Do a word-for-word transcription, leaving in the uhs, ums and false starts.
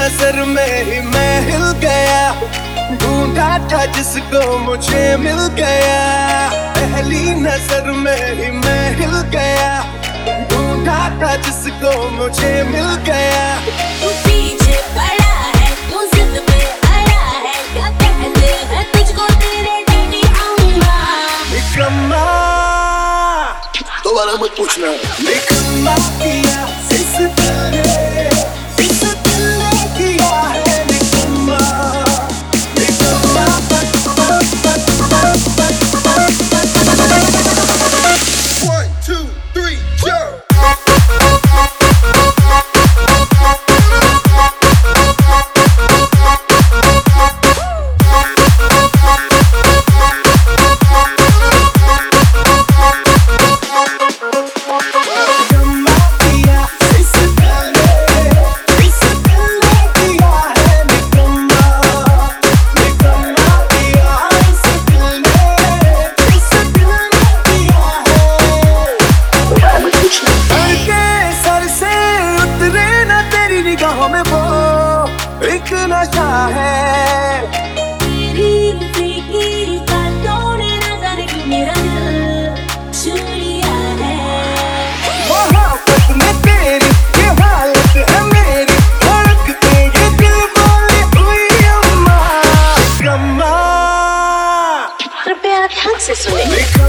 नजर में ही मैं हिल गया, ढूंढा था जिसको मुझे मिल गया। पहली नजर में ही मैं हिल गया, ढूंढा था जिसको मुझे मिल गया। तू पीछे पड़ा है, तू जिद पे अड़ा है, क्या कहते हैं तुझको तेरे डैडी अम्मा। निकम्मा दोबारा मत पूछना, निकम्मा किया इस दिल ने, इस दिल ने किया है निकम्मा, निकम्मा। One, two, three, jump. निगाहों में वो एक नशा है, तेरी फिक्र का तोड़े नजर की मेरा दिल छू लिया है। मोहब्बत में तेरी ये हालत है मेरी, धड़कते ये दिल बोले हुई अम्मा। निकम्मा कृपया ध्यान से सुने।